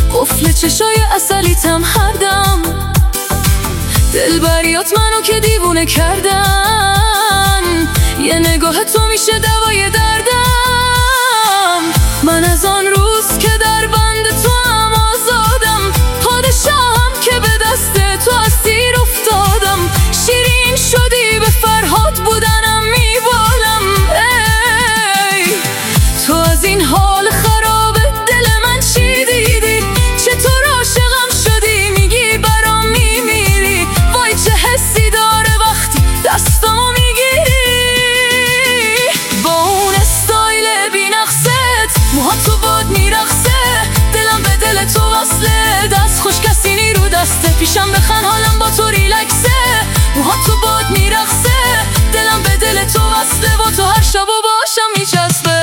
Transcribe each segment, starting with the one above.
قفل چشای عسلیتم هر دم، دلبریات منو که دیوونه کردن، یه نگاه تو میشه دوای دردم. من از آن روز که در بند تو هم آزادم، پادشاهم که به دست تو اسیر افتادم. شیرین شدی به فرهاد بودنم میبالم. ای تو از این حال خراب دل من چی دیدی؟ چطور عاشقم شدی میگی برام میمیری؟ وای چه حسی داره وقتی دستامو میگیری. با اون استایل بی‌نقصت، موها تو باد میرقصه، دلم به دل تو وصله. دست خوش کسی نی رو دسته، پیشم بخن حالم با تو ریلکسه. موها تو باد میرقصه، دلم به دل تو وصله، با تو هر شب و باشم میچسبه.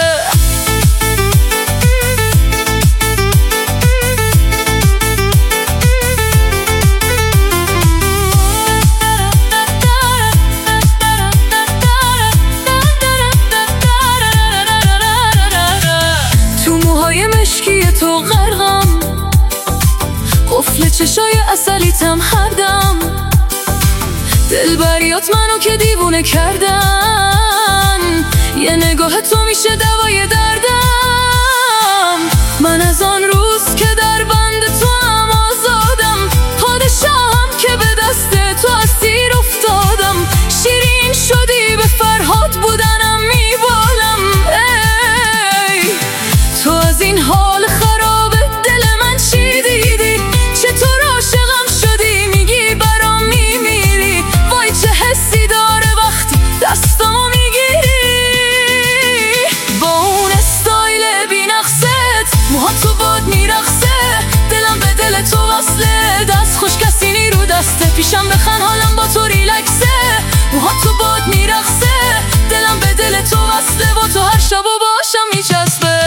تو غرقم، قفل چشای عسلیتم هر دم، دلبریات منو که دیوونه کردن، یه نگاه تو میشه دوای دردم. من از آن روز که در بند تو هم آزادم، پادشاهم که به دست تو اسیر افتادم. شیرین شدی به فرهاد بودنم میبالم. ای تو از این حال خراب دل من چی دیدی؟ چطور عاشقم شدی میگی برام میمیری؟ وای چه حسی داره وقتی دستامو میگیری. با اون استایل بی‌نقصت، موها تو باد میرقصه، دلم به دل تو وصله. دست خوش کسی نی رو دسته، پیشم بخن حالم با تو ریلکسه. موها تو باد میرقصه، دلم به دل تو وصله، با تو هر شب و باشم میچسبه.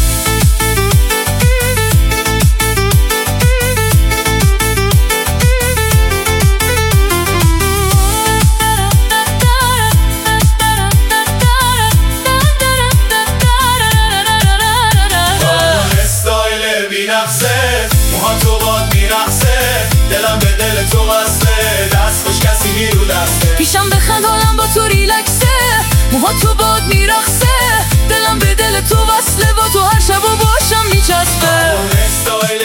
موها تو باد میرقصه، دلم به دل تو وصله. دست خوش کسی نی رو دسته، پیشم بخند حالم با تو ریلکسه. موها تو باد میرقصه، دلم به دل تو وصله، با تو هر شب و باشم میچسبه. اون استایل